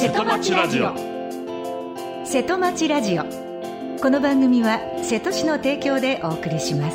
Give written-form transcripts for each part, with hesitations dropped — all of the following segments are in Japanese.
瀬戸町ラジオ。 瀬戸町ラジオ。この番組は瀬戸市の提供でお送りします。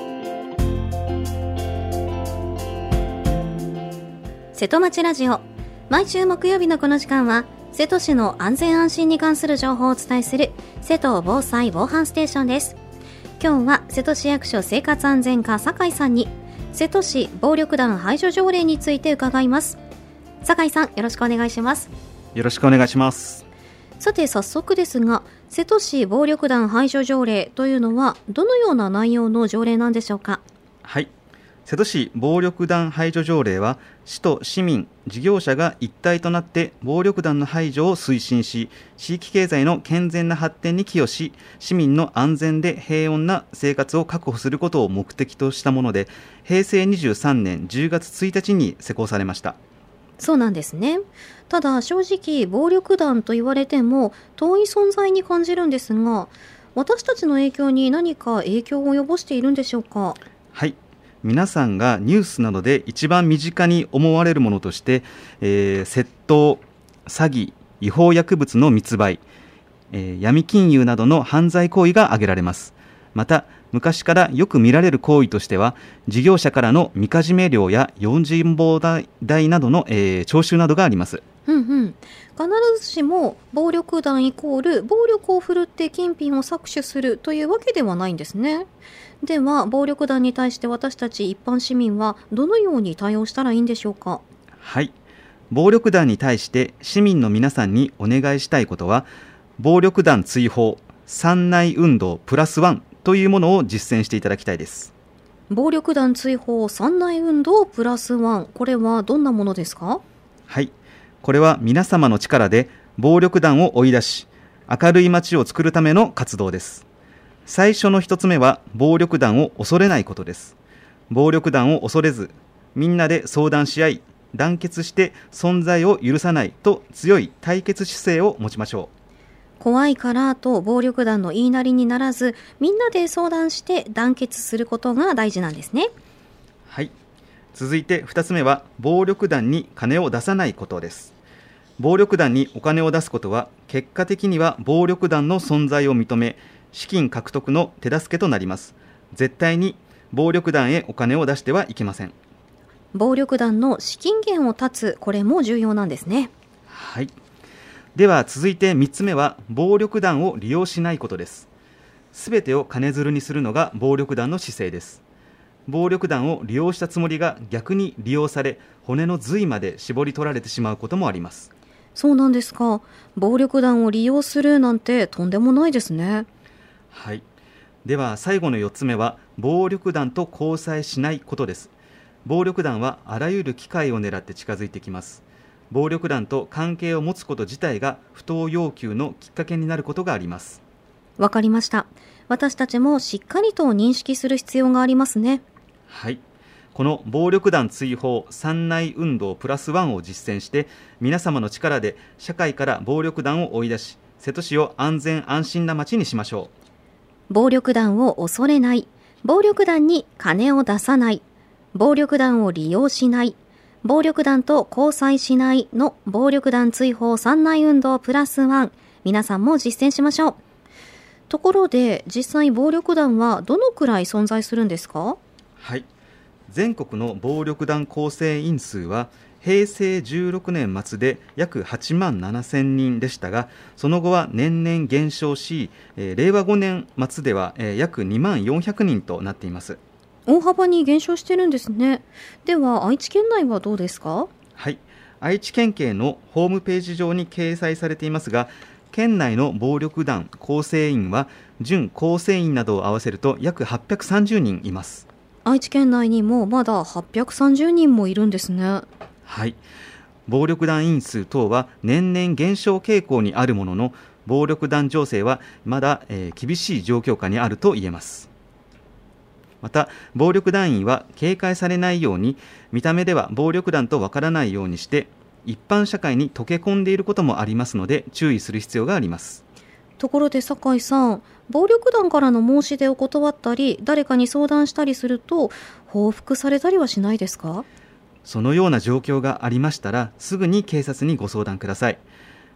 瀬戸町ラジオ、毎週木曜日のこの時間は瀬戸市の安全安心に関する情報をお伝えする瀬戸防災防犯ステーションです。今日は瀬戸市役所生活安全課酒井さんに瀬戸市暴力団排除条例について伺います。酒井さん、よろしくお願いします。 よろしくお願いします。 さて早速ですが、瀬戸市暴力団排除条例というのはどのような内容の条例なんでしょうか。 はい、瀬戸市暴力団排除条例は市と市民、事業者が一体となって暴力団の排除を推進し、地域経済の健全な発展に寄与し、市民の安全で平穏な生活を確保することを目的としたもので、平成23年10月1日に施行されました。 そうなんですね。ただ正直暴力団と言われても遠い存在に感じるんですが、私たちの影響に何か影響を及ぼしているんでしょうか。 はい、皆さんがニュースなどで一番身近に思われるものとして、窃盗、詐欺、違法薬物の密売、闇金融などの犯罪行為が挙げられます。また昔からよく見られる行為としては、事業者からのみかじめ料や用心棒代などの、徴収などがあります。 必ずしも暴力団イコール暴力を振るって金品を搾取するというわけではないんですね。では暴力団に対して私たち一般市民はどのように対応したらいいんでしょうか。 はい、暴力団に対して市民の皆さんにお願いしたいことは、暴力団追放三内運動プラスワンというものを実践していただきたいです。 暴力団追放三内運動プラスワン、これはどんなものですか。 はい、これは皆様の力で暴力団を追い出し、明るい街を作るための活動です。最初の一つ目は暴力団を恐れないことです。暴力団を恐れず、みんなで相談し合い、団結して存在を許さないと強い対決姿勢を持ちましょう。 怖いからと暴力団の言いなりにならず、みんなで相談して団結することが大事なんですね。 はい、続いて2つ目は暴力団に金を出さないことです。暴力団にお金を出すことは結果的には暴力団の存在を認め、資金獲得の手助けとなります。絶対に暴力団へお金を出してはいけません。 暴力団の資金源を断つ、これも重要なんですね。 はい、では続いて3つ目は暴力団を利用しないことです。すべてを金づるにするのが暴力団の姿勢です。暴力団を利用したつもりが逆に利用され、骨の髄まで絞り取られてしまうこともあります。 そうなんですか。暴力団を利用するなんてとんでもないですね。 はい、では最後の4つ目は暴力団と交際しないことです。暴力団はあらゆる機会を狙って近づいてきます。暴力団と関係を持つこと自体が不当要求のきっかけになることがあります。 わかりました。私たちもしっかりと認識する必要がありますね。 はい、この暴力団追放三内運動プラスワンを実践して、皆様の力で社会から暴力団を追い出し、瀬戸市を安全安心な街にしましょう。 暴力団を恐れない、暴力団に金を出さない、暴力団を利用しない、暴力団と交際しないの暴力団追放三内運動プラスワン、皆さんも実践しましょう。ところで実際暴力団はどのくらい存在するんですか。 はい、全国の暴力団構成員数は平成16年末で約8万7000人でしたが、その後は年々減少し、令和5年末では約2万400人となっています。 大幅に減少してるんですね。では愛知県内はどうですか。 はい、愛知県警のホームページ上に掲載されていますが、県内の暴力団構成員は準構成員などを合わせると約830人います。 愛知県内にもまだ830人もいるんですね。 はい、暴力団員数等は年々減少傾向にあるものの、暴力団情勢はまだ、厳しい状況下にあると言えます。また暴力団員は警戒されないように、見た目では暴力団とわからないようにして一般社会に溶け込んでいることもありますので、注意する必要があります。 ところで酒井さん、暴力団からの申し出を断ったり誰かに相談したりすると報復されたりはしないですか。 そのような状況がありましたら、すぐに警察にご相談ください。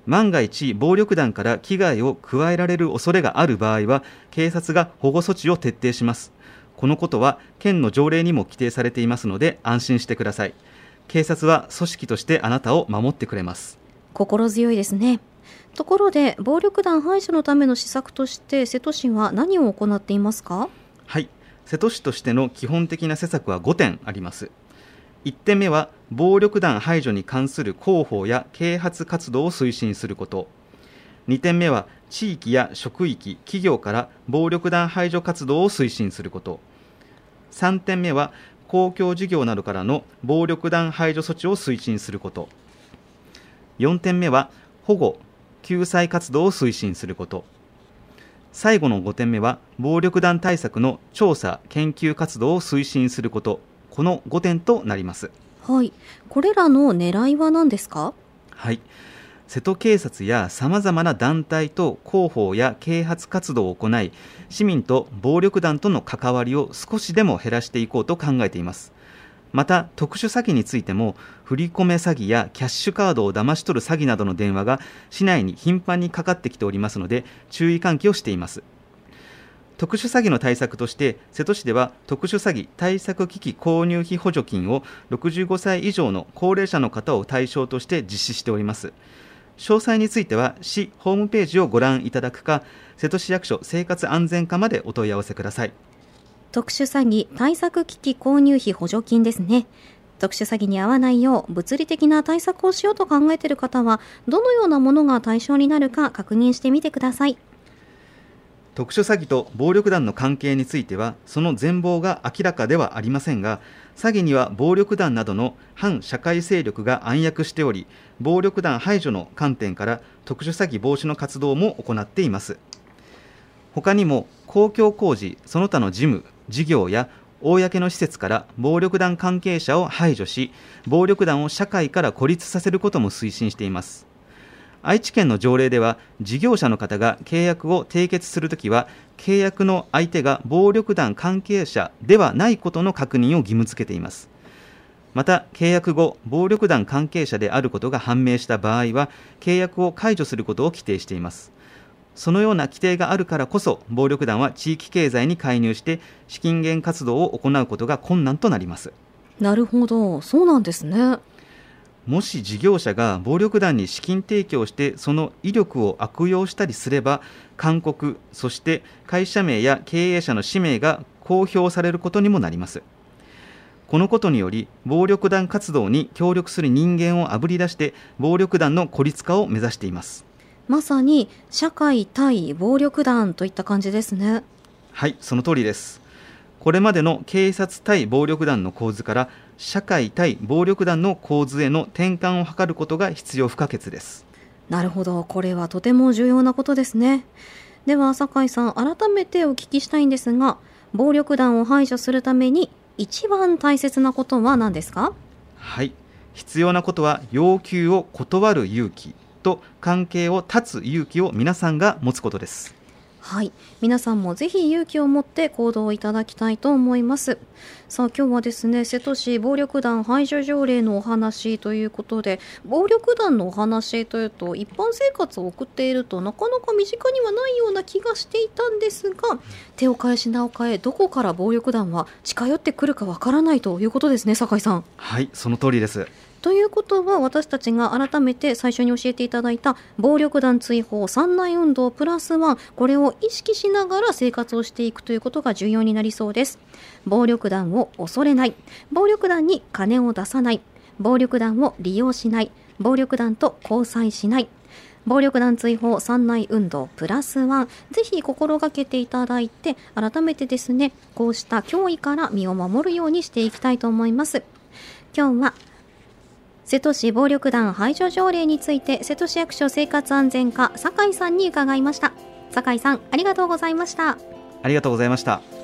万が一暴力団から危害を加えられる恐れがある場合は警察が保護措置を徹底します。このことは県の条例にも規定されていますので安心してください。警察は組織としてあなたを守ってくれます。 心強いですね。ところで暴力団排除のための施策として瀬戸市は何を行っていますか？ はい、瀬戸市としての基本的な施策は5点あります。1点目は暴力団排除に関する広報や啓発活動を推進すること。2点目は地域や職域、企業から暴力団排除活動を推進すること。3点目は公共事業などからの暴力団排除措置を推進すること。4点目は保護・救済活動を推進すること。最後の5点目は暴力団対策の調査・研究活動を推進すること。この5点となります。 はい、これらの狙いは何ですか？ はい、瀬戸警察やさまざまな団体と広報や啓発活動を行い、市民と暴力団との関わりを少しでも減らしていこうと考えています。また特殊詐欺についても振り込め詐欺やキャッシュカードを騙し取る詐欺などの電話が市内に頻繁にかかってきておりますので注意喚起をしています。特殊詐欺の対策として瀬戸市では特殊詐欺対策機器購入費補助金を65歳以上の高齢者の方を対象として実施しております。詳細については市ホームページをご覧いただくか瀬戸市役所生活安全課までお問い合わせください。 特殊詐欺対策機器購入費補助金ですね。特殊詐欺に遭わないよう物理的な対策をしようと考えている方はどのようなものが対象になるか確認してみてください。 特殊詐欺と暴力団の関係についてはその全貌が明らかではありませんが、詐欺には暴力団などの反社会勢力が暗躍しており、暴力団排除の観点から特殊詐欺防止の活動も行っています。他にも公共工事その他の事務事業や公の施設から暴力団関係者を排除し、暴力団を社会から孤立させることも推進しています。愛知県の条例では事業者の方が契約を締結するときは契約の相手が暴力団関係者ではないことの確認を義務付けています。また契約後暴力団関係者であることが判明した場合は契約を解除することを規定しています。そのような規定があるからこそ暴力団は地域経済に介入して資金源活動を行うことが困難となります。 なるほど、そうなんですね。 もし事業者が暴力団に資金提供してその威力を悪用したりすれば勧告、そして会社名や経営者の氏名が公表されることにもなります。このことにより暴力団活動に協力する人間をあぶり出して暴力団の孤立化を目指しています。 まさに社会対暴力団といった感じですね。 はい、その通りです。これまでの警察対暴力団の構図から社会対暴力団の構図への転換を図ることが必要不可欠です。 なるほど、これはとても重要なことですね。では酒井さん、改めてお聞きしたいんですが、暴力団を排除するために一番大切なことは何ですか？ はい、必要なことは要求を断る勇気と関係を断つ勇気を皆さんが持つことです。 はい、皆さんもぜひ勇気を持って行動いただきたいと思います。さあ今日はですね、瀬戸市暴力団排除条例のお話ということで、暴力団のお話というと一般生活を送っているとなかなか身近にはないような気がしていたんですが、手を変え品を変えどこから暴力団は近寄ってくるかわからないということですね、酒井さん。 はい、その通りです。 ということは私たちが改めて最初に教えていただいた暴力団追放三内運動プラス1、これを意識しながら生活をしていくということが重要になりそうです。暴力団を恐れない、暴力団に金を出さない、暴力団を利用しない、暴力団と交際しない、暴力団追放三内運動プラス1、ぜひ心がけていただいて、改めてですね、こうした脅威から身を守るようにしていきたいと思います。今日は瀬戸市暴力団排除条例について瀬戸市役所生活安全課酒井さんに伺いました。酒井さん、ありがとうございました。 ありがとうございました。